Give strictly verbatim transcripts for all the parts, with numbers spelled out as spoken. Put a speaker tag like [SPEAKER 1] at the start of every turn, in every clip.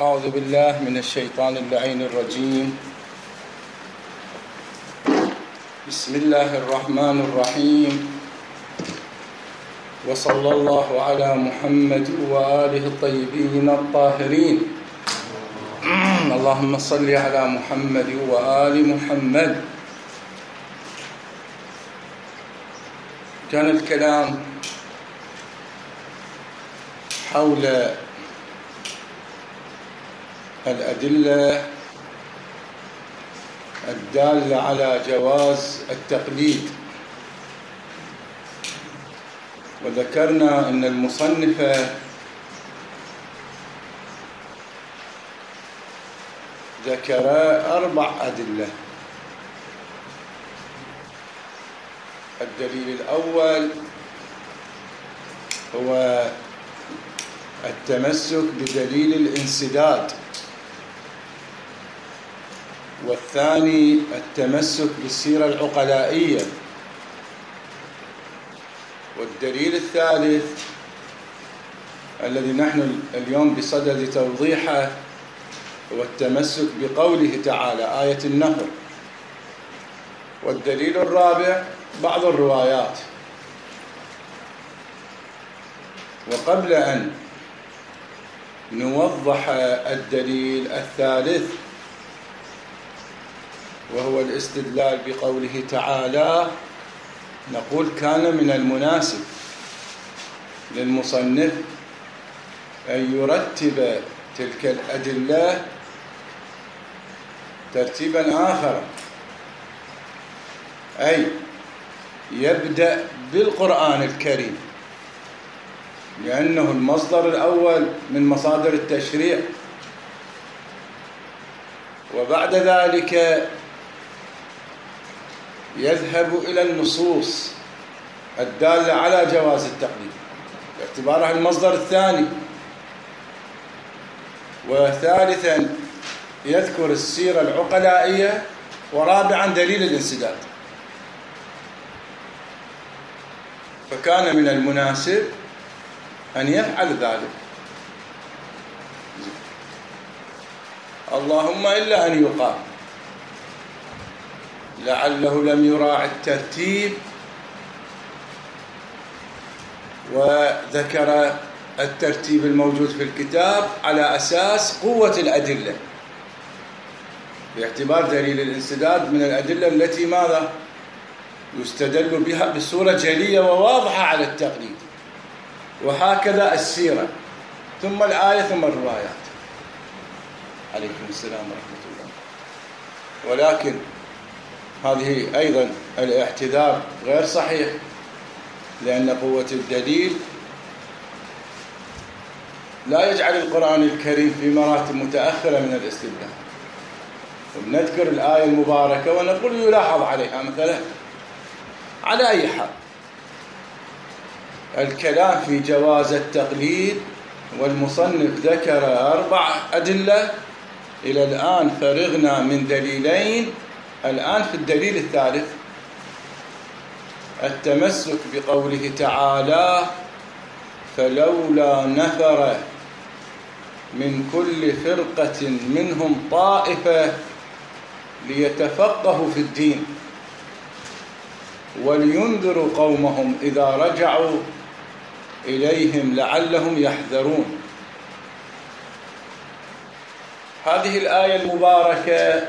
[SPEAKER 1] أعوذ بالله من الشيطان اللعين الرجيم. بسم الله الرحمن الرحيم، وصلى الله على محمد وآله الطيبين الطاهرين. اللهم صل على محمد وآل محمد. كان الكلام حول الأدلة الدالة على جواز التقليد، وذكرنا أن المصنف ذكر أربع أدلة. الدليل الأول هو التمسك بدليل الانسداد، والثاني التمسك بالسيرة العقلائية، والدليل الثالث الذي نحن اليوم بصدد توضيحه هو التمسك بقوله تعالى آية النهر، والدليل الرابع بعض الروايات. وقبل أن نوضح الدليل الثالث وهو الاستدلال بقوله تعالى، نقول كان من المناسب للمصنف أن يرتب تلك الأدلة ترتيبا آخر، أي يبدأ بالقرآن الكريم لأنه المصدر الأول من مصادر التشريع، وبعد ذلك يذهب إلى النصوص الدالة على جواز التقليد باعتبارها المصدر الثاني، وثالثا يذكر السيرة العقلائية، ورابعا دليل الانسداد. فكان من المناسب أن يفعل ذلك، اللهم إلا أن يقال لعله لم يراعي الترتيب وذكر الترتيب الموجود في الكتاب على أساس قوة الأدلة، باعتبار دليل الانسداد من الأدلة التي ماذا يستدل بها بصورة جلية وواضحة على التقليد، وهكذا السيرة ثم الآية ثم الروايات. عليكم السلام ورحمة الله. ولكن هذه أيضا الاعتذار غير صحيح، لأن قوة الدليل لا يجعل القرآن الكريم في مراتب متأخرة من الاستدلال. ونذكر الآية المباركة ونقول يلاحظ عليها مثلا. على أي حال، الكلام في جواز التقليد، والمصنف ذكر أربع أدلة. إلى الآن فرغنا من دليلين، الآن في الدليل الثالث التمسك بقوله تعالى فلولا نفر من كل فرقة منهم طائفة ليتفقهوا في الدين ولينذروا قومهم إذا رجعوا إليهم لعلهم يحذرون. هذه الآية المباركة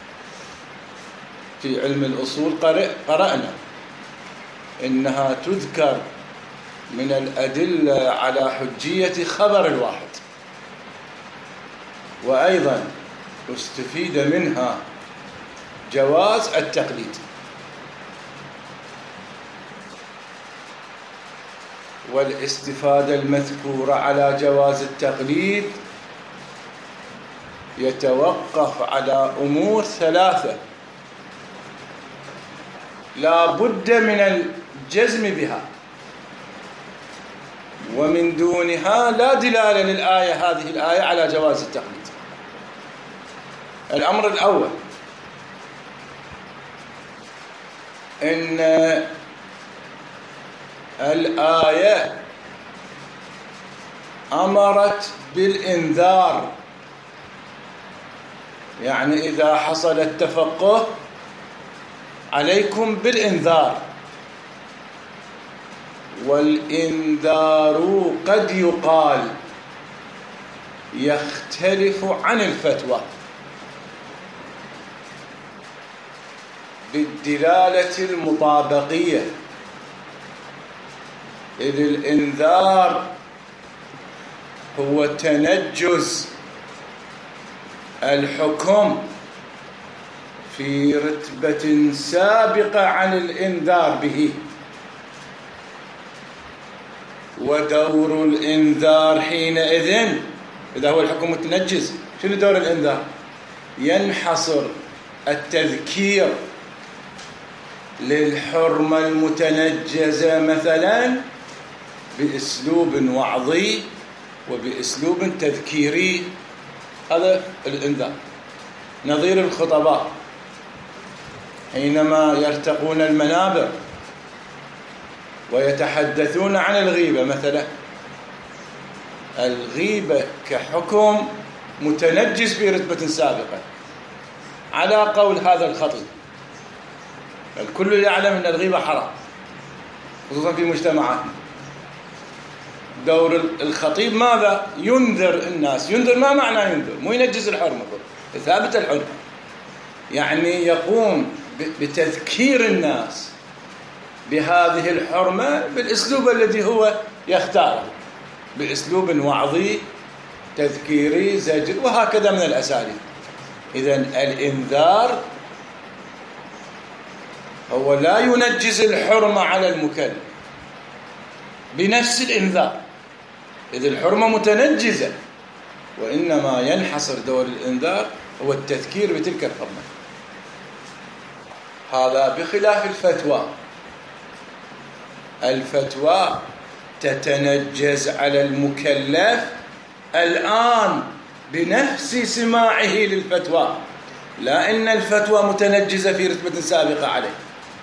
[SPEAKER 1] في علم الأصول قرأنا إنها تذكر من الأدلة على حجية خبر الواحد، وأيضا استفيد منها جواز التقليد. والاستفادة المذكورة على جواز التقليد يتوقف على أمور ثلاثة لا بد من الجزم بها، ومن دونها لا دلالة للآية هذه الآية على جواز التقليد. الأمر الأول إن الآية أمرت بالإنذار يعني إذا حصل التفقه عليكم بالإنذار. والإنذار قد يقال يختلف عن الفتوى بالدلالة المطابقية، إذ الإنذار هو تنجز الحكم في رتبة سابقة عن الإنذار به. ودور الإنذار حينئذ إذا هو الحكم متنجز، شنو دور الإنذار؟ ينحصر التذكير للحرمة المتنجزة مثلا بأسلوب وعظي وبأسلوب تذكيري، هذا الإنذار. نظير الخطباء حينما يرتقون المنابر ويتحدثون عن الغيبة مثلا، الغيبة كحكم متنجز في رتبة سابقة على قول هذا الخطيب. الكل يعلم أن الغيبة حرام خصوصا في مجتمعاتنا. دور الخطيب ماذا؟ ينذر الناس. ينذر ما معنى ينذر؟ مو ينجز الحرمة، ثابت الحرمة، يعني يقوم بتذكير الناس بهذه الحرمة بالأسلوب الذي هو يختاره، بأسلوب وعظي تذكيري زجر وهكذا من الأساليب. إذن الإنذار هو لا ينجز الحرمة على المكلف بنفس الإنذار، إذ الحرمة متنجزة، وإنما ينحصر دور الإنذار هو التذكير بتلك الحرمة. هذا بخلاف الفتوى. الفتوى تتنجز على المكلف الآن بنفس سماعه للفتوى، لا إن الفتوى متنجزة في رتبة سابقة عليه.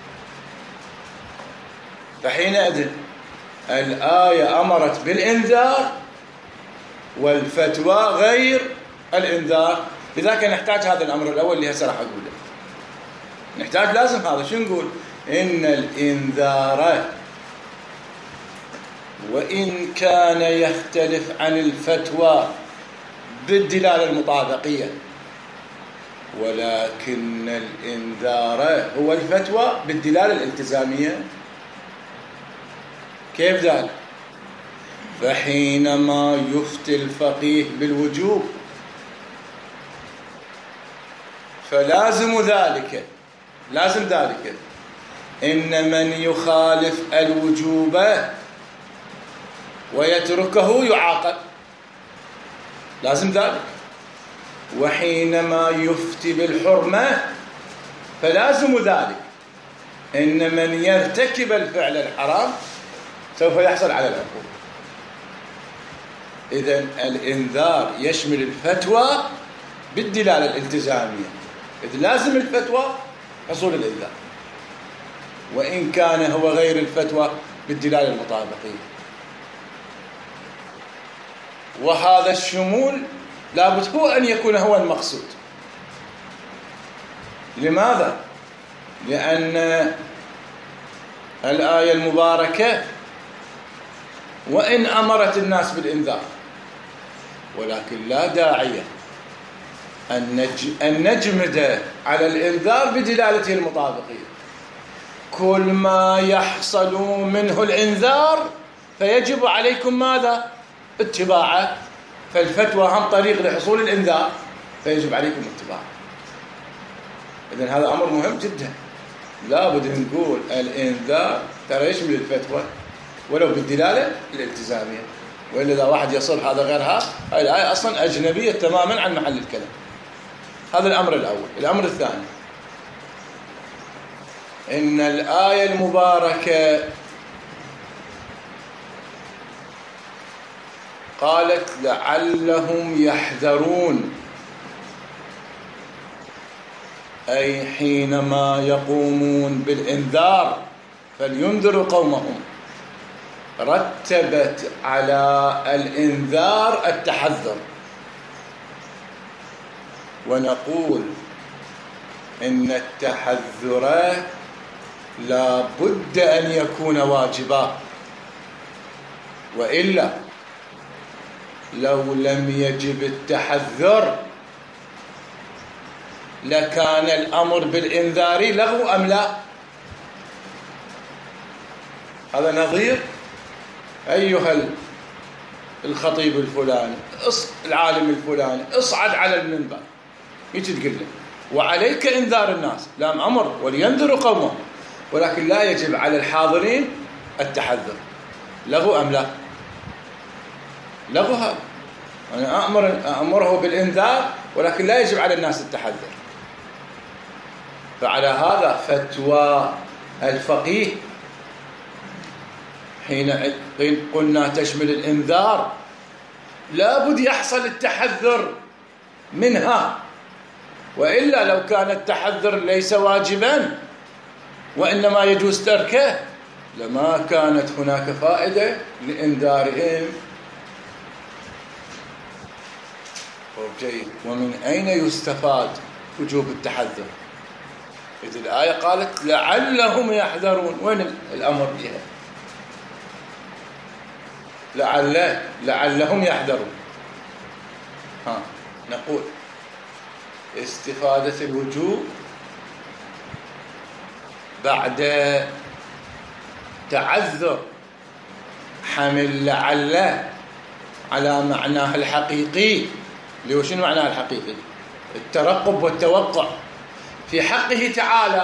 [SPEAKER 1] فحينئذ الآية أمرت بالإنذار والفتوى غير الإنذار. لذلك نحتاج هذا الأمر الأول اللي هسه راح أقوله. نحتاج لازم هذا. شو نقول؟ إن الإنذار وإن كان يختلف عن الفتوى بالدلالة المطابقية، ولكن الإنذار هو الفتوى بالدلالة الالتزامية. كيف ذلك؟ فحينما يفتي الفقيه بالوجوب فلازم ذلك لازم ذلك إن من يخالف الوجوب ويتركه يعاقب، لازم ذلك. وحينما يفتي بالحرمة فلازم ذلك إن من يرتكب الفعل الحرام سوف يحصل على العقوبة. إذن الإنذار يشمل الفتوى بالدلالة الالتزامية، إذ لازم الفتوى حصول الإنذار، وإن كان هو غير الفتوى بالدلالة المطابقية. وهذا الشمول لابد هو أن يكون هو المقصود. لماذا؟ لأن الآية المباركة وإن أمرت الناس بالإنذار، ولكن لا داعي أن نجمد على الإنذار بدلالته المطابقية. كل ما يحصل منه الإنذار فيجب عليكم ماذا؟ اتباعه. فالفتوى هم طريق لحصول الإنذار فيجب عليكم اتباعه. إذن هذا أمر مهم جدا. لابد نقول الإنذار ترى يشمل الفتوى ولو بالدلالة الالتزامية، وإلا إذا واحد يصل هذا غيرها، هاي الآية أصلا أجنبية تماما عن محل الكلام. هذا الأمر الأول. الأمر الثاني إن الآية المباركة قالت لعلهم يحذرون، أي حينما يقومون بالإنذار فلينذروا قومهم. رتبت على الإنذار التحذر، ونقول إن التحذر لا بد أن يكون واجبا، وإلا لو لم يجب التحذر لكان الأمر بالإنذار لغو أم لا؟ هذا نظير أيها الخطيب الفلاني، العالم الفلاني، اصعد على المنبر، يجي تقول له وعليك إنذار الناس، لام أمر ولينذروا قومهم، ولكن لا يجب على الحاضرين التحذر. لغو أم لا؟ لغو. هذا أنا أأمر أأمره بالإنذار ولكن لا يجب على الناس التحذر. فعلى هذا فتوى الفقيه حين قلنا تشمل الإنذار لا بد يحصل التحذر منها، وإلا لو كان التحذر ليس واجبا وإنما يجوز تركه لما كانت هناك فائدة لإنذارهم. جيد. ومن أين يستفاد وجوب التحذر؟ إذ الآية قالت لعلهم يحذرون، وين الأمر بها؟ لعل لعلهم يحذرون. ها نقول استفادة الوجوب بعد تعذر حمل لعل على معناه الحقيقي، اللي هو شنو معناه الحقيقي؟ الترقب والتوقع في حقه تعالى.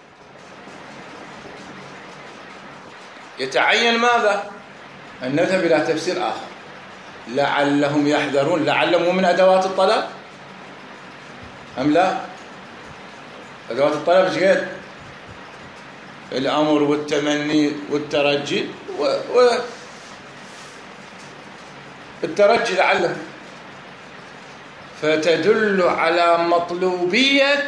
[SPEAKER 1] يتعين ماذا؟ أن نذهب إلى تفسير آخر. لعلهم يحذرون، لعلهم من أدوات الطلب أم لا؟ أدوات الطلب ايش قد؟ الأمر والتمني والترجي و... و... الترجي لعله، فتدل على مطلوبية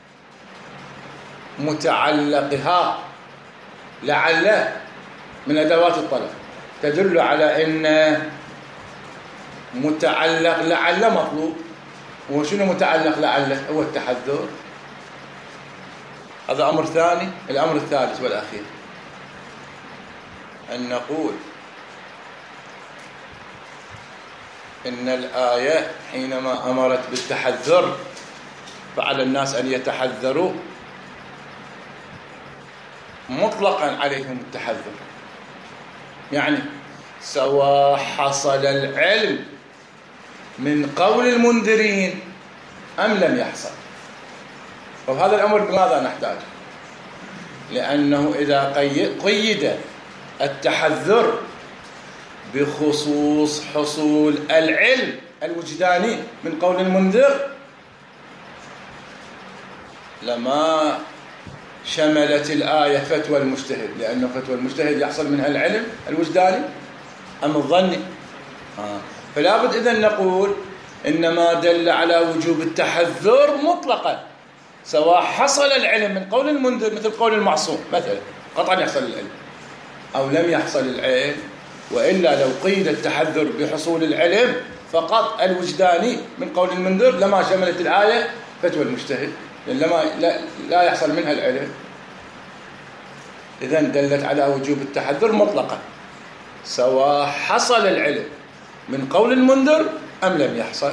[SPEAKER 1] متعلقها. لعل من أدوات الطلب تدل على أن متعلق لعل مطلوب. وشنو متعلق لعل؟ هو التحذر. هذا أمر ثاني. الأمر الثالث والأخير أن نقول إن الآية حينما أمرت بالتحذر فعلى الناس أن يتحذروا مطلقا عليهم التحذر، يعني سواء حصل العلم من قول المنذرين أم لم يحصل. وهذا الأمر بماذا نحتاج؟ لأنه إذا قيد التحذر بخصوص حصول العلم الوجداني من قول المنذر لما شملت الآية فتوى المجتهد، لأنه فتوى المجتهد يحصل منها العلم الوجداني أم الظني. آه. فلا بد إذن نقول إنما دل على وجوب التحذر مطلقا سواء حصل العلم من قول المنذر مثل قول المعصوم مثلا قطعا يحصل العلم أو لم يحصل العلم. وإلا لو قيد التحذر بحصول العلم فقط الوجداني من قول المنذر لما شملت الآية فتوى المجتهد، لأن لما لا, لا يحصل منها العلم. إذن دلت على وجوب التحذر مطلقا سواء حصل العلم من قول المنذر أم لم يحصل.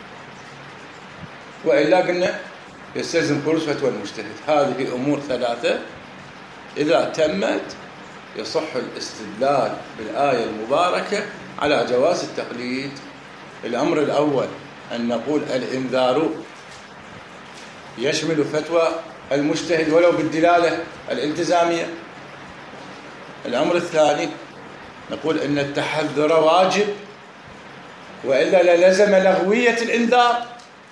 [SPEAKER 1] وإلا قلنا يستلزم خروج فتوى المجتهد. هذه أمور ثلاثة إذا تمت يصح الاستدلال بالآية المباركة على جواز التقليد. الأمر الأول أن نقول الإنذار يشمل فتوى المجتهد ولو بالدلالة الالتزامية. الأمر الثاني نقول أن التحذر واجب وإلا للزم لغوية الإنذار.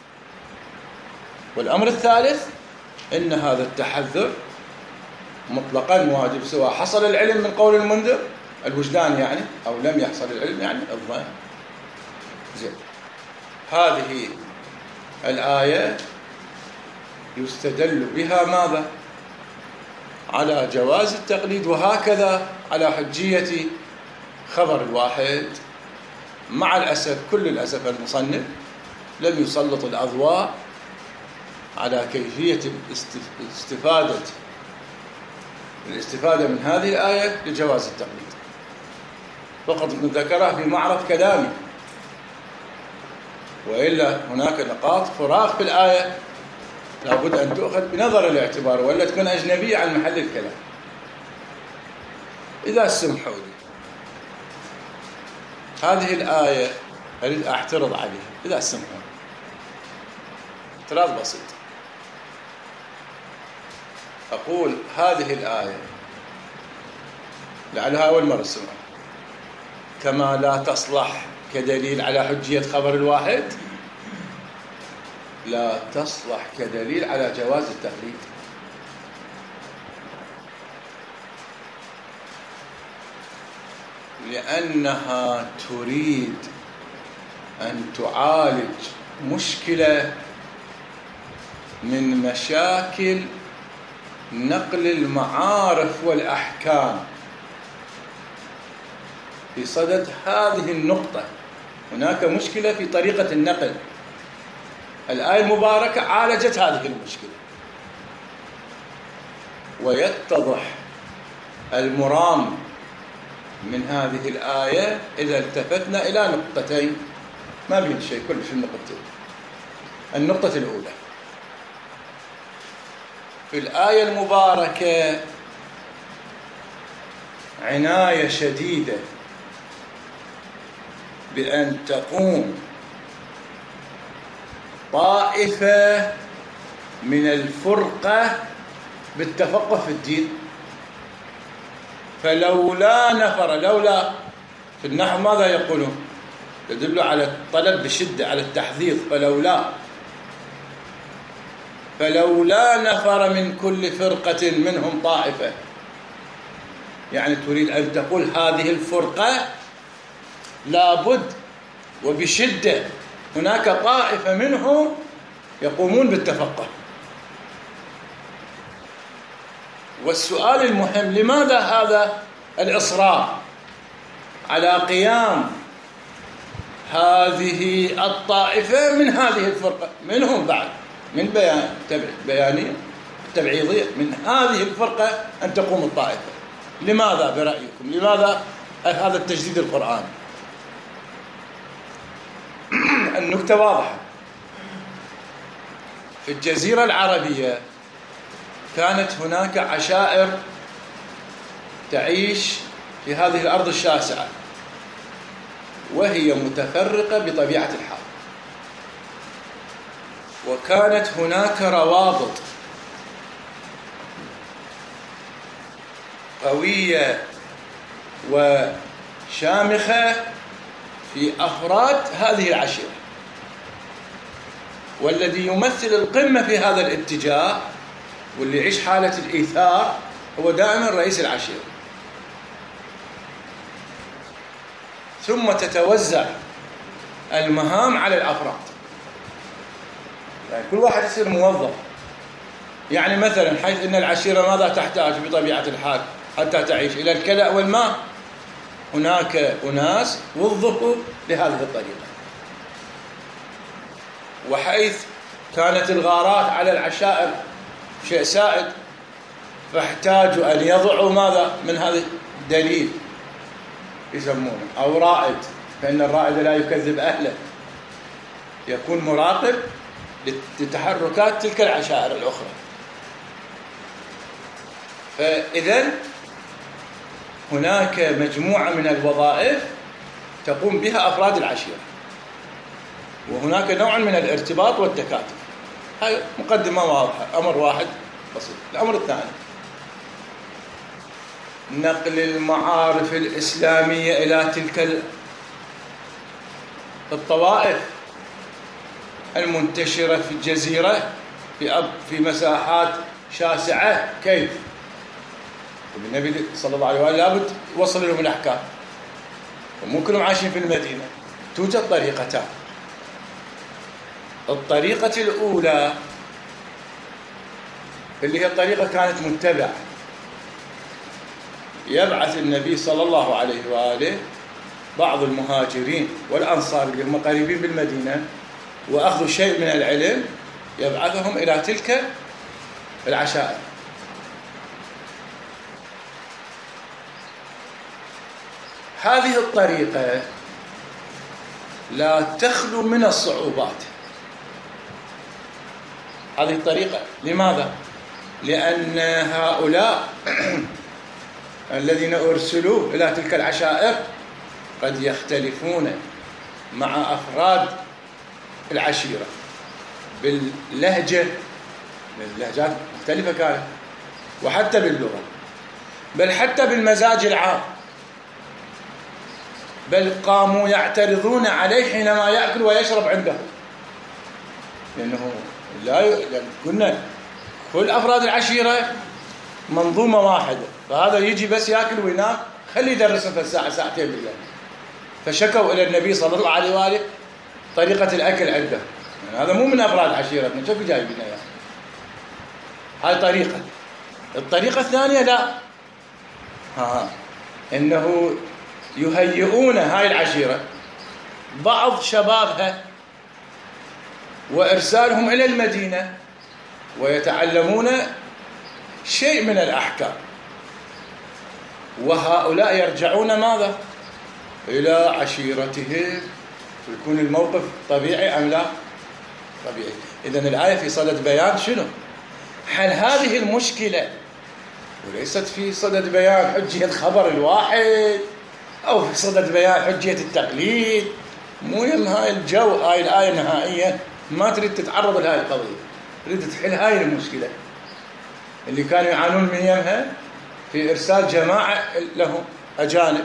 [SPEAKER 1] والأمر الثالث أن هذا التحذر مطلقا واجب سواء حصل العلم من قول المنذر الوجدان يعني أو لم يحصل العلم يعني الظن. زين. هذه الآية يستدل بها ماذا؟ على جواز التقليد، وهكذا على حجية خبر الواحد. مع الأسف كل الأسف المصنف لم يسلط الأضواء على كيفية الاستفادة الاستفادة من هذه الآية لجواز التقليد، فقط ذكرها في معرض كلامي، وإلا هناك نقاط فراغ في الآية لابد أن تؤخذ بنظر الاعتبار ولا تكون أجنبية عن محل الكلام. إذا سمحوا لي هذه الآية أريد أعترض عليها، إذا سمحوا، اعتراض بسيط. أقول هذه الآية لعلها أول مرة سمعها، كما لا تصلح كدليل على حجية خبر الواحد، لا تصلح كدليل على جواز التقليد. لأنها تريد أن تعالج مشكلة من مشاكل نقل المعارف والأحكام. في صدد هذه النقطة هناك مشكلة في طريقة النقل. الآية المباركة عالجت هذه المشكلة، ويتضح المرام من هذه الآية إذا التفتنا إلى نقطتين، ما بين شيء كل في النقطتين. النقطة الأولى في الآية المباركة عناية شديدة بأن تقوم طائفة من الفرقة بالتفقه في الدين. فلولا نفر، لولا في النحو ماذا يقولون؟ يدل على الطلب بشدة، على التحذير. فلولا فلولا نفر من كل فرقة منهم طائفة، يعني تريد أن تقول هذه الفرقة لابد وبشدة هناك طائفة منهم يقومون بالتفقه. والسؤال المهم، لماذا هذا الإصرار على قيام هذه الطائفة من هذه الفرقة، منهم بعد من بيان بيانية تبعيضية، من هذه الفرقة أن تقوم الطائفة؟ لماذا برأيكم؟ لماذا هذا التجديد القرآني؟ النكتة واضحة. في الجزيرة العربية كانت هناك عشائر تعيش في هذه الأرض الشاسعة، وهي متفرقة بطبيعة الحال، وكانت هناك روابط قوية وشامخة في أفراد هذه العشيرة، والذي يمثل القمة في هذا الاتجاه واللي يعيش حالة الإيثار هو دائما رئيس العشيرة. ثم تتوزع المهام على الأفراد، يعني كل واحد يصير موظف. يعني مثلا حيث أن العشيرة ماذا تحتاج بطبيعة الحال حتى تعيش؟ إلى الكلاء والماء. هناك أناس وظفوا لهذه الطريقة. وحيث كانت الغارات على العشائر شيء سائد، فاحتاجوا أن يضعوا ماذا من هذا الدليل يسمونه أو رائد، فإن الرائد لا يكذب أهله، يكون مراقب لتحركات تلك العشائر الأخرى. فإذن هناك مجموعة من الوظائف تقوم بها أفراد العشيرة، وهناك نوع من الارتباط والتكاتف. هاي مقدمة واضحة، أمر واحد بسيط. الأمر الثاني نقل المعارف الإسلامية إلى تلك الطوائف المنتشرة في الجزيرة في في مساحات شاسعة. كيف؟ النبي صلى الله عليه وآله لابد يوصل لهم الأحكام، ومو كلهم عايشين في المدينة. توجد طريقتان. الطريقة الأولى اللي هي الطريقة كانت متبعة، يبعث النبي صلى الله عليه وآله بعض المهاجرين والأنصار اللي هم قريبين بالمدينة وأخذوا شيء من العلم يبعثهم إلى تلك العشائر. هذه الطريقة لا تخلو من الصعوبات. هذه الطريقة لماذا؟ لأن هؤلاء الذين أرسلوا إلى تلك العشائر قد يختلفون مع أفراد العشيرة باللهجة، اللهجات مختلفة كانت، وحتى باللغة، بل حتى بالمزاج العام، بل قاموا يعترضون عليه حينما يأكل ويشرب عنده، لأنه لا ي... لأن قلنا كل أفراد العشيرة منظومة واحدة، فهذا يجي بس يأكل وينام، خلي يدرسه في الساعة ساعتين بالله. فشكوا إلى النبي صلى الله عليه وآله طريقة الأكل عنده، يعني هذا مو من أفراد عشيرتنا، شوفوا جايبين إياه. هاي طريقة. الطريقة الثانية لا، ها إنه يهيئون هاي العشيرة بعض شبابها وإرسالهم إلى المدينة ويتعلمون شيء من الأحكام، وهؤلاء يرجعون ماذا؟ إلى عشيرتهم. يكون الموقف طبيعي أم لا؟ طبيعي. إذن الآية في صدد بيان شنو؟ حل هذه المشكلة، وليست في صدد بيان حجية الخبر الواحد أو في صدد بيان حجية التقليد. مو يم هاي الجو، هاي الآية نهائيا ما تريد تتعرض لهاي القضية، تريد تحل هاي المشكلة اللي كانوا يعانون من يمها في إرسال جماعة لهم أجانب.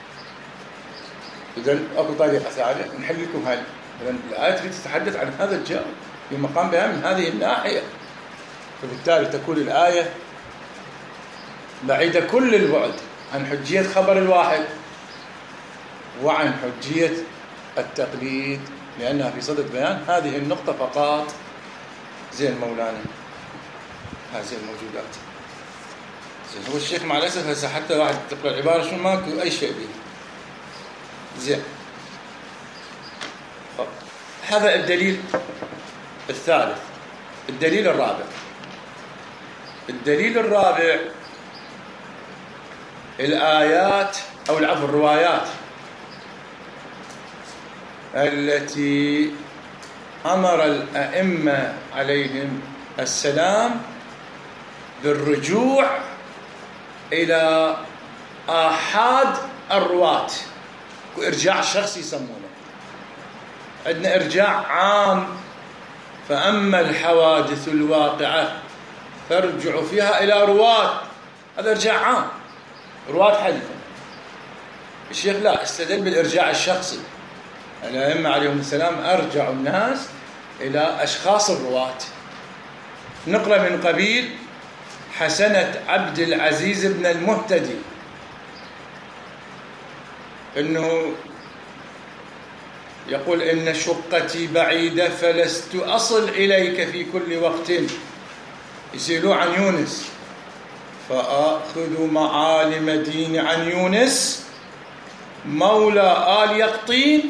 [SPEAKER 1] إذن أكو طريقة ثانية نحل لكم هاي. إذن الآية تريد تتحدث عن هذا الجو في مقام بيان من هذه الناحية، فبالتالي تكون الآية بعيدة كل البعد عن حجية خبر الواحد وعن حجية التقليد، لأنها في صدد بيان هذه النقطة فقط. زين مولانا، هذه الموجودات. زين هو الشيخ مع الأسف هسه حتى واحد تقرأ العبارة شو ماكو أي شيء به. زين هذا الدليل الثالث. الدليل الرابع، الدليل الرابع الآيات أو العفو الروايات التي أمر الأئمة عليهم السلام بالرجوع إلى آحاد الرواة، وإرجاع شخصي يسمونه. عندنا إرجاع عام، فأما الحوادث الواقعة فارجعوا فيها إلى رواة، هذا إرجاع عام، رواة حديثة. الشيخ لا، استدل بالإرجاع الشخصي. الأئمة عليهم السلام أرجعوا الناس إلى أشخاص الرواة. نقرأ من قبيل حسنة عبد العزيز بن المهتدي إنه يقول إن شقتي بعيدة فلست أصل إليك في كل وقت. يسألوا عن يونس، فآخذ معالم دين عن يونس مولى آل يقطين.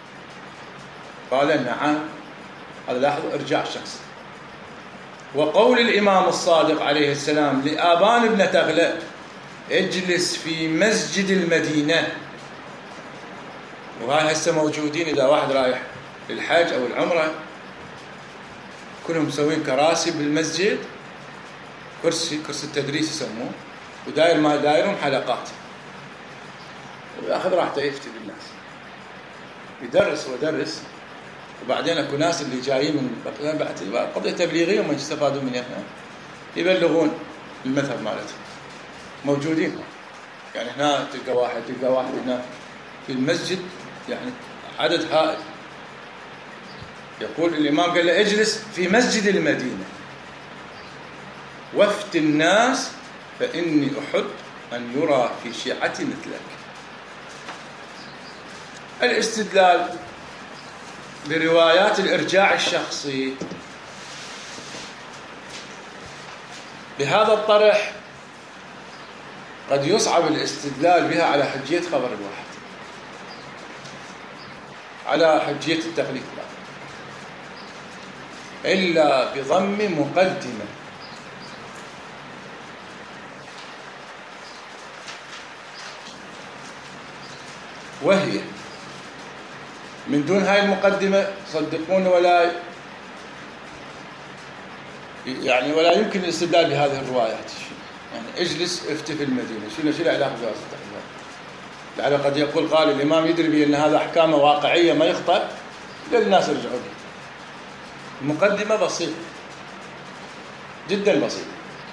[SPEAKER 1] قال نعم. هذا لاحظوا إرجاع شخصي. وقول الإمام الصادق عليه السلام لآبان بن تغلب اجلس في مسجد المدينة، وهاي هسه موجودين. إذا واحد رايح للحج أو العمرة كلهم مسوين كراسي بالمسجد، كرسي كرسي التدريس يسموه، وداير ما دايرهم حلقات، وياخذ راحته يفتي بالناس، يدرس ودرس. وبعدين اكو ناس اللي جايين من بعد قضيه تبليغيه وما يستفادوا منها، يبلغون المذهب مالتهم، موجودين. يعني هنا تلقى واحد، تلقى واحد هنا في المسجد، يعني عدد هائل. يقول الإمام قال له اجلس في مسجد المدينة وافت الناس فإني أحب أن يرى في شيعتي مثلك. الاستدلال بروايات الإرجاع الشخصي بهذا الطرح قد يصعب الاستدلال بها على حجية خبر الواحد، على حجية التقليد. إلا بضم مقدمة. وهي من دون هاي المقدمة صدقون ولا يعني ولا يمكن الاستدلال بهذه الروايات. يعني اجلس افتي في المدينة، شنو شنو علاقة بجواز التحليل؟ لعل قد يقول قال الإمام يدري بأن هذا أحكام واقعية ما يخطئ، للناس يرجعوا به. المقدمة بسيطة جدا بسيطة.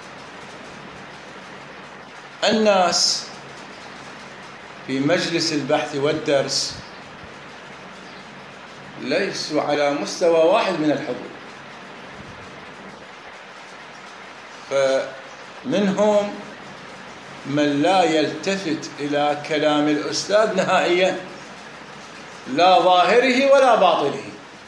[SPEAKER 1] الناس في مجلس البحث والدرس ليسوا على مستوى واحد من الحضور، فمنهم من لا يلتفت إلى كلام الأستاذ نهائيا، لا ظاهره ولا باطنه.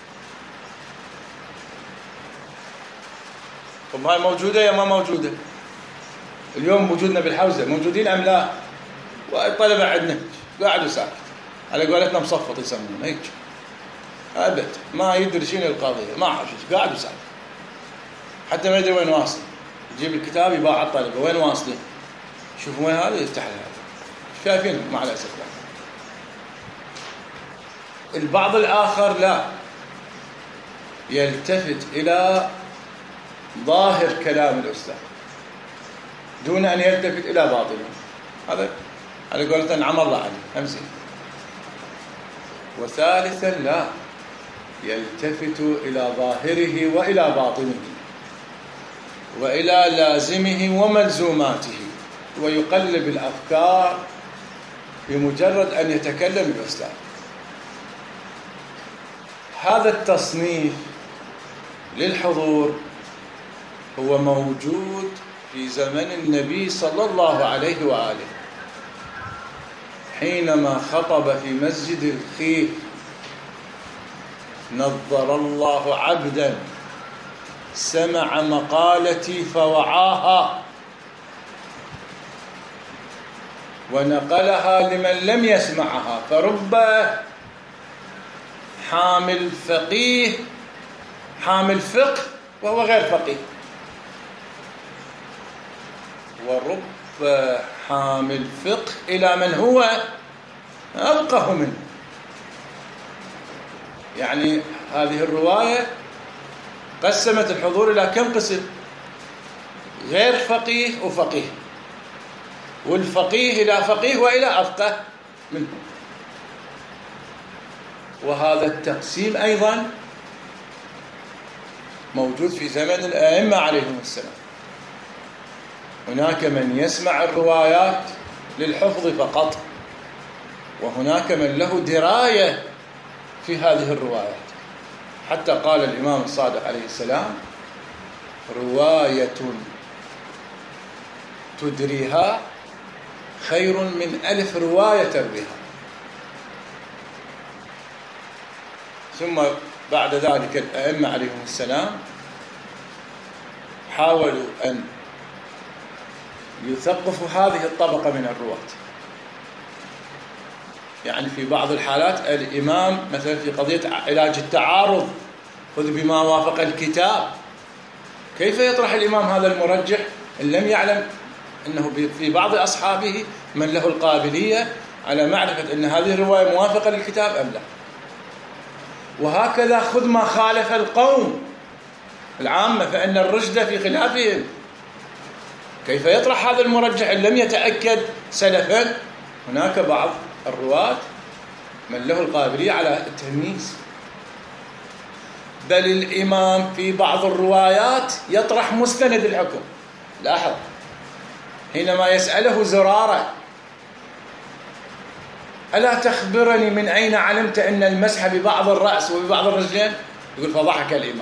[SPEAKER 1] طب هاي موجودة يا ما موجودة؟ اليوم وجودنا بالحوزة موجودين أم لا؟ والطلبة عندنا قاعد ساكت، على قولتنا مصفط يسمونه هيك، أبد ما يدري شنو القضية، ما حشش قاعد ساكت، حتى ما يدري وين واصل. يجيب الكتاب يباع على الطلبة، وين واصلين؟ شوفوا وين هذا، يفتح له هذا، شايفين مع الأسف. البعض الآخر لا يلتفت إلى ظاهر كلام الأستاذ دون أن يلتفت إلى باطنه. هذا على قولة نعم الله عليه همزين. وثالثا لا يلتفت إلى ظاهره وإلى باطنه وإلى لازمه وملزوماته، ويقلب الأفكار بمجرد أن يتكلم الأستاذ. هذا التصنيف للحضور هو موجود في زمن النبي صلى الله عليه وآله، حينما خطب في مسجد الخيف: نظر الله عبدا سمع مقالتي فوعاها ونقلها لمن لم يسمعها، فرب حامل فقيه حامل فقه وهو غير فقيه، ورب حامل فقه إلى من هو أفقه منه. يعني هذه الرواية قسمت الحضور إلى كم قسم؟ غير فقيه وفقيه، والفقيه إلى فقيه وإلى أفقه منه. وهذا التقسيم أيضا موجود في زمن الأئمة عليهم السلام. هناك من يسمع الروايات للحفظ فقط، وهناك من له دراية في هذه الروايات. حتى قال الإمام الصادق عليه السلام: رواية تدريها خير من ألف رواية ترويها. ثم بعد ذلك الأئمة عليهم السلام حاولوا أن يثقفوا هذه الطبقة من الرواة. يعني في بعض الحالات الإمام مثلا في قضية علاج التعارض: خذ بما وافق الكتاب. كيف يطرح الإمام هذا المرجح إن لم يعلم أنه في بعض أصحابه من له القابلية على معرفة أن هذه الرواية موافقة للكتاب أم لا؟ وهكذا خذ ما خالف القوم العامة فإن الرشد في خلافهم. كيف يطرح هذا المرجح إن لم يتأكد سلفا؟ هناك بعض الرواة من له القابلية على التمييز. بل الإمام في بعض الروايات يطرح مستند الحكم. لاحظ حينما يسأله زرارة: ألا تخبرني من أين علمت أن المسح ببعض الرأس وببعض الرجلين؟ يقول: فضحك الإمام.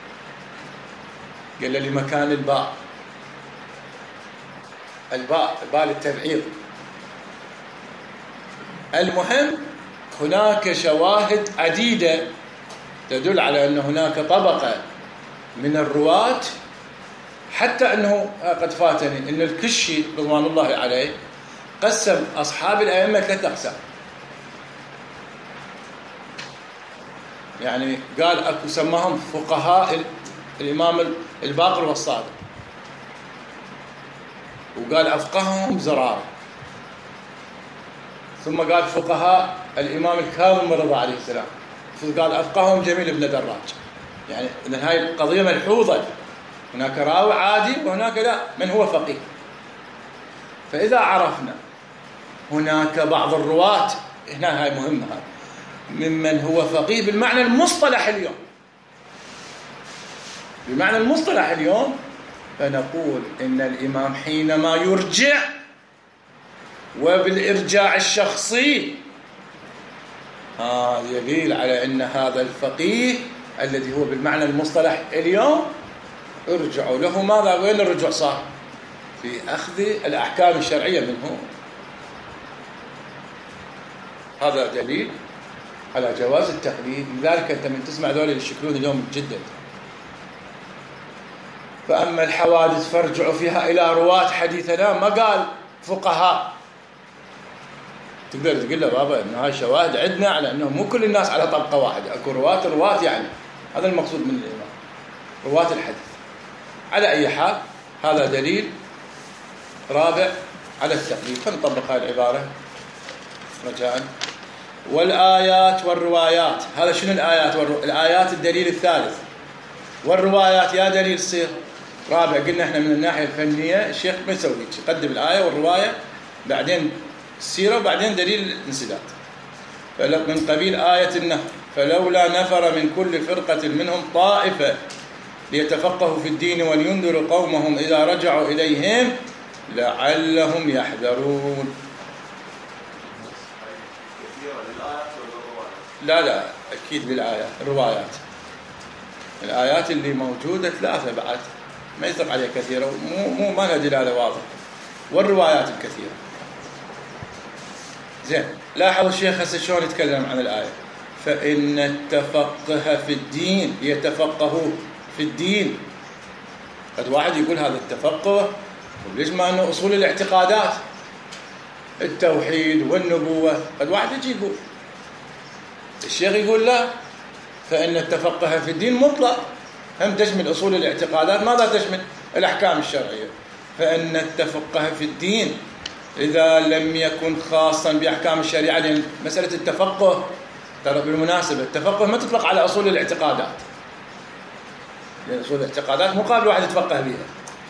[SPEAKER 1] قال له: لمكان الباء، الباء باء للتبعيض. المهم هناك شواهد عديدة تدل على أن هناك طبقة من الرواة، حتى أنه قد فاتني أن الكشي رضوان الله عليه قسم أصحاب الأئمة ثلاثة أقسام. يعني قال أكو سماهم فقهاء الإمام الباقر والصادق، وقال أفقههم زرارة، ثم قال فقهاء الإمام الكاظم الرضا عليه السلام، قال أفقههم جميل بن دراج. يعني إذن هاي القضية ملحوظة، هناك راوي عادي وهناك لا من هو فقيه. فإذا عرفنا هناك بعض الرواة، هنا هاي مهمة، هاي ممن هو فقيه بالمعنى المصطلح اليوم، بمعنى المصطلح اليوم، فنقول إن الإمام حينما يرجع وبالإرجاع الشخصي آه يدل على أن هذا الفقيه الذي هو بالمعنى المصطلح اليوم ارجعوا له. ماذا؟ وين الرجوع صار؟ في أخذ الأحكام الشرعية منه. هذا دليل على جواز التقليد. لذلك أنت من تسمع ذولي يشكلون اليوم جدا. فأما الحوادث فارجعوا فيها إلى رواة حديثنا، ما قال فقهاء. تقدر تقول له بابا إن هاي شواهد عندنا على أنه مو كل الناس على طبقة واحدة، أكو رواة رواة، يعني هذا المقصود من الإمام، رواة الحديث. على أي حال هذا دليل رابع على التقليد. فنطبق هذه العبارة رجاء. والآيات والروايات، هذا شنو الآيات والروايات؟ الآيات الدليل الثالث، والروايات يا دليل صيغ رابع. قلنا احنا من الناحية الفنية الشيخ ما يسوي هيك، يقدم الآية والرواية بعدين السيرة وبعدين دليل الانسداد. من قبيل آية النهر، فلولا نفر من كل فرقة منهم طائفة ليتفقهوا في الدين ولينذروا قومهم إذا رجعوا إليهم لعلهم يحذرون. لا لا أكيد بالآيات الروايات، الآيات اللي موجودة ثلاثة بعد ما يصدق عليها كثيرة، مو مو ما لها دلالة واضحة، والروايات الكثيرة. زين، لاحظوا الشيخ هسه شلون يتكلم عن الآية. فإن التفقه في الدين يتفقهوا في الدين. قد واحد يقول هذا التفقه وليش ما أنه أصول الاعتقادات التوحيد والنبوة، قد واحد يجي يقول. الشيخ يقول لا، فإن التفقه في الدين مطلق، هم تشمل أصول الاعتقادات، ماذا تشمل؟ الأحكام الشرعية. فإن التفقه في الدين إذا لم يكن خاصا بأحكام الشريعة، لأن مسألة التفقه ترى بالمناسبة التفقه ما تطلق على أصول الاعتقادات، لأن أصول الاعتقادات مقابل واحد يتفقه بها،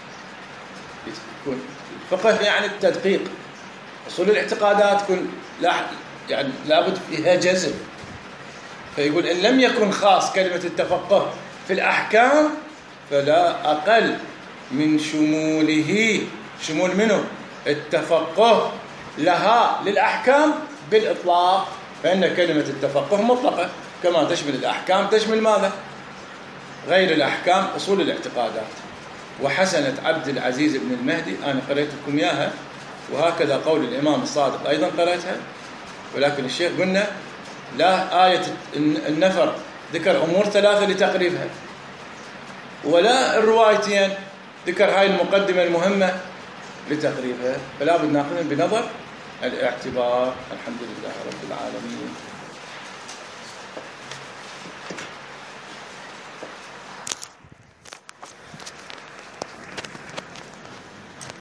[SPEAKER 1] يكون الفقه يعني التدقيق. أصول الاعتقادات تكون لا يعني لابد فيها جزم. فيقول إن لم يكن خاص كلمة التفقه في الأحكام فلا أقل من شموله، شمول منه التفقه لها للأحكام بالإطلاق. فإن كلمة التفقه مطلقة كما تشمل الأحكام، تشمل ماذا؟ غير الأحكام أصول الاعتقادات. وحسنة عبد العزيز بن المهدي أنا قرأت لكم إياها، وهكذا قول الإمام الصادق أيضا قرأتها. ولكن الشيخ قلنا لا آية النفر ذكر أمور ثلاثة لتقريبها، ولا الروايتين ذكر هاي المقدمة المهمة لتقريبها، فلا بد ناخذها بنظر الاعتبار. الحمد لله رب العالمين.